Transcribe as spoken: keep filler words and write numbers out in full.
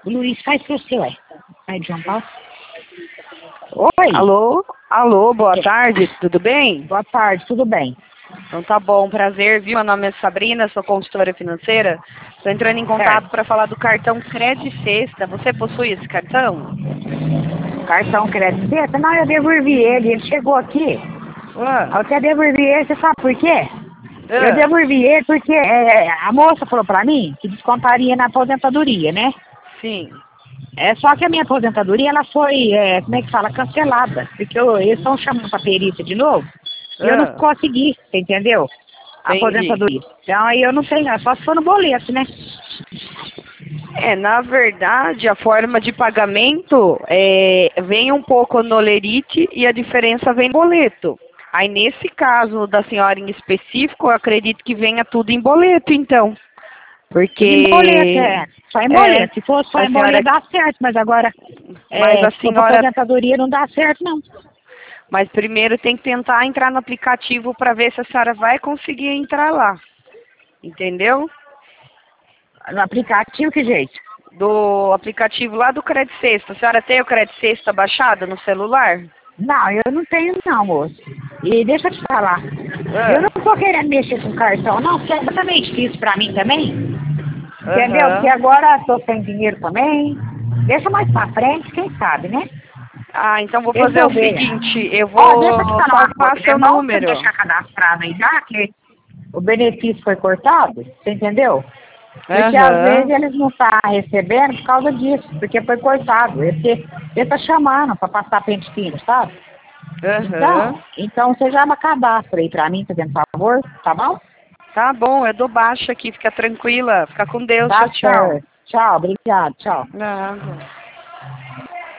O Luiz faz pro seu, é. Pai de João Paulo. Oi. Alô? Alô, boa tarde, tudo bem? Boa tarde, tudo bem? Então tá bom, prazer, viu? Meu nome é Sabrina, sou consultora financeira. Estou entrando em contato para falar do cartão Cred Sexta. Você possui esse cartão? Cartão crédito sexta? Não, eu devolvi ele, ele chegou aqui. Ah, Eu até devolvi ele, você sabe por quê? Eu ah, devolvi ele porque é, a moça falou pra mim que descontaria na aposentadoria, né? sim. É só que a minha aposentadoria, ela foi, é, como é que fala, cancelada. Porque eu, eles estão chamando pra perícia de novo. E eu não Ah, consegui, você entendeu? A entendi. aposentadoria. Então aí eu não tenho, é só se for no boleto, né? É, na verdade, a forma de pagamento é, vem um pouco no lerite e a diferença vem no boleto. Aí, nesse caso da senhora em específico, eu acredito que venha tudo em boleto, então. Tudo em boleto, Porque... é. Só em É, boleto. Se fosse só a em senhora... boleto dá certo, mas agora, Mas é, a se for pra senhora... aposentadoria não dá certo, não. Mas primeiro tem que tentar entrar no aplicativo para ver se a senhora vai conseguir entrar lá. Entendeu? No aplicativo, que jeito? Do aplicativo lá do Cred Sexta. A senhora tem o Cred Sexta baixado no celular? Não, eu não tenho não, moço. E deixa eu te falar. Eu Ah, não tô querendo mexer com cartão, não, porque é também difícil pra mim também. Entendeu? Porque aham. agora tô sem dinheiro também. Deixa mais pra frente, quem sabe, né? Ah, então vou Deixa fazer eu o ver. seguinte, eu Ó, deixa eu te vou falar uma salvar coisa. É seu bom você número. deixar cadastrado aí já, que o benefício foi cortado, você entendeu? Porque às vezes Aham, eles não estão recebendo por causa disso, porque foi cortado. Ele, ele tá chamando para passar pente fino, sabe? aham. Então, então você já me cadastra aí pra mim, fazendo favor, tá bom? Tá bom, eu dou baixa aqui, fica tranquila. Fica com Deus, Tá tchau, tchau. certo. Tchau, obrigado, tchau. Nada.